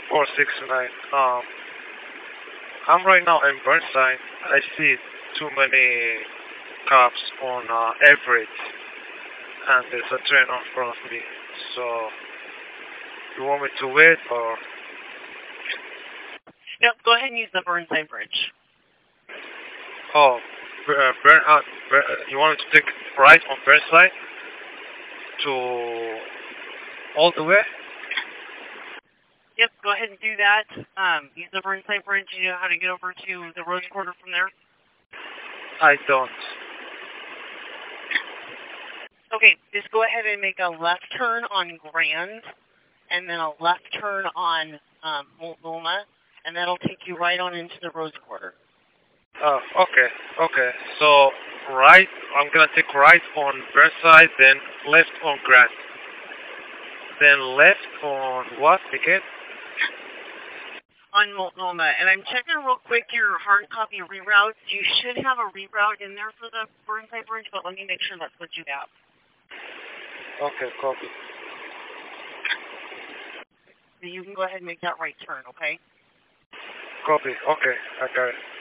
469. I'm right now in Burnside. I see too many cops on Everett, and there's a train in front of me. So, you want me to wait or? Yep, go ahead and use the Burnside Bridge. Oh, you want me to take right on Burnside to all the way? Yep, go ahead and do that. Use the Burnside Bridge. You know how to get over to the Rose Quarter from there? I don't. Okay, just go ahead and make a left turn on Grand, and then a left turn on Multnomah, and that'll take you right on into the Rose Quarter. Okay. So, right, I'm gonna take right on Burnside, then left on Grand. Then left on what again? On Multnomah. And I'm checking real quick your hard copy reroutes. You should have a reroute in there for the Burnside Bridge, but let me make sure that's what you have. Okay, copy. So you can go ahead and make that right turn, okay? Copy. Okay, I got it.